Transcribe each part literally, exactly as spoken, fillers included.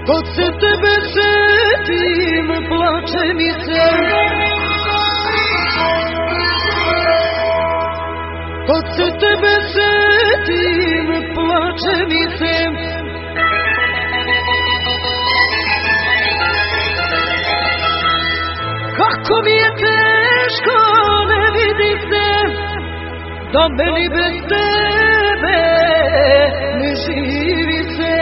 Kad se tebe setim, plače mi se. Kad se tebe setim, plače mi se. Kako mi je teško, ne vidi se, da meni bez tebe ne živi se.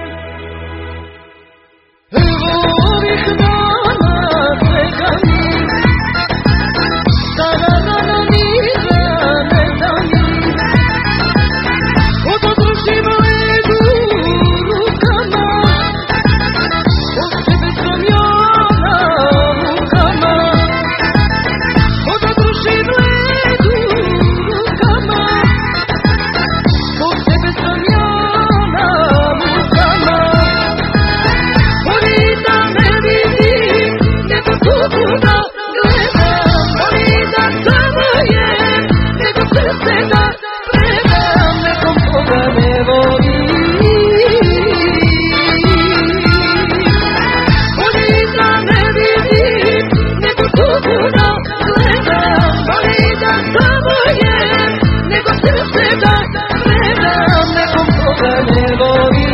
Evo ovih dana svega mi, stara rana niza ne da mi. Od odružim ledu rukama, od tebe sam ja na rukama. Od odružim ledu rukama, od tebe sam ja na rukama. Boli da ne vidim, nego tugu da gledam. Boli da samo je, nego srce da predam nekom koga ne voli. Boli da ne vidim, nego tugu da gledam. Boli da samo je, nego srce da predam nekom koga ne voli.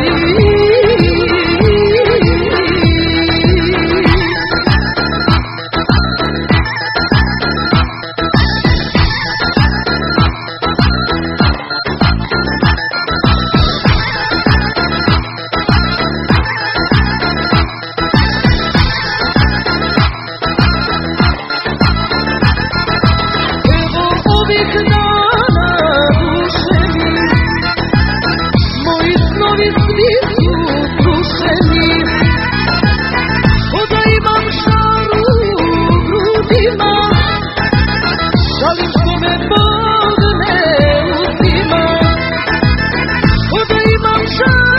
Evo ovih dana duše mi, moji snovi svi su krušeni. Ko da imam žaru u grudima, žalim što me Bog ne uzima. Ko da imam žaru